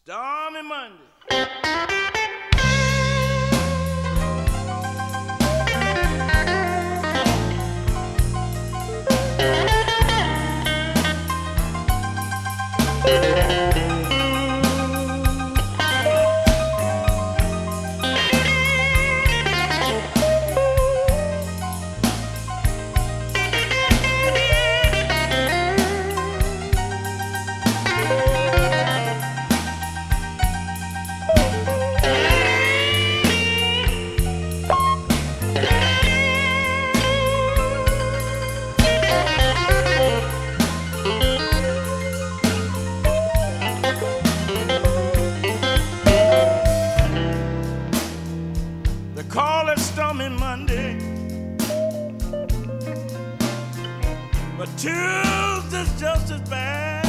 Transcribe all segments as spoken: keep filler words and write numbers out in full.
Stormy Monday. Call it Stormy Monday, but Tuesday's just as bad.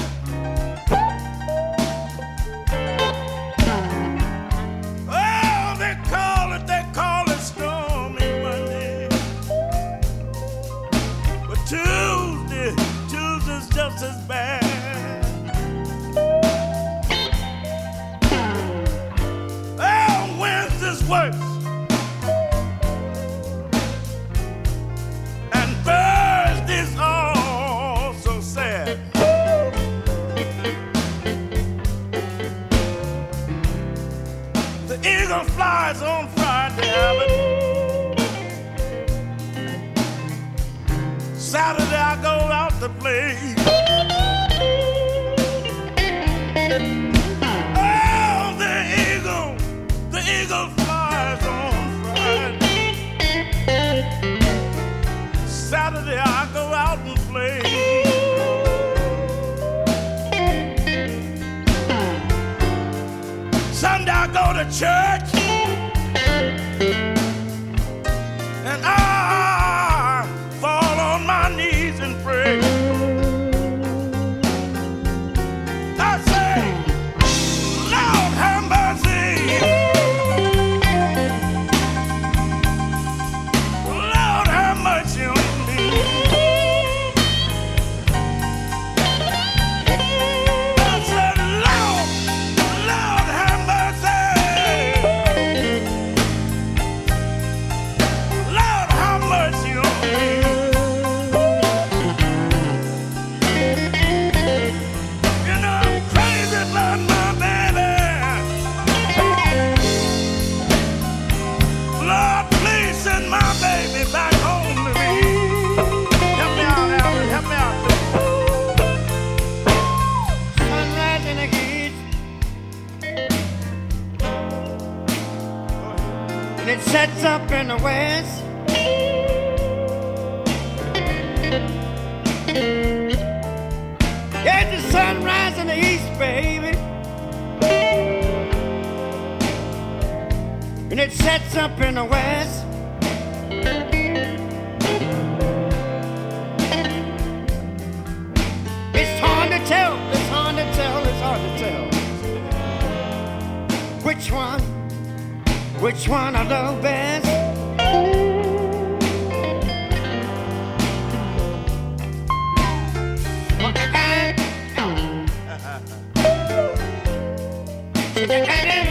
Oh, they call it, they call it Stormy Monday, but Tuesday, Tuesday's just as bad. Oh, Wednesday's worse. The eagle flies on Friday, Alan. Saturday I go out to play. Oh, the eagle, the eagle flies on Friday. Saturday I go out and play. Sunday I go to church, and I fall on my knees and pray. I say, Lord have mercy, Lord have mercy on me. I said, Lord, Lord have mercy. Lord have mercy on me. You know I'm crazy about my baby. Lord, please send my baby back home to me. Help me out, Alan. Help me out. Sunrise in the east, and it sets up in the west. Yeah, the sunrise in the east, baby, and it sets up in the west. It's hard to tell, it's hard to tell, it's hard to tell which one, which one I love best. Well, I- I-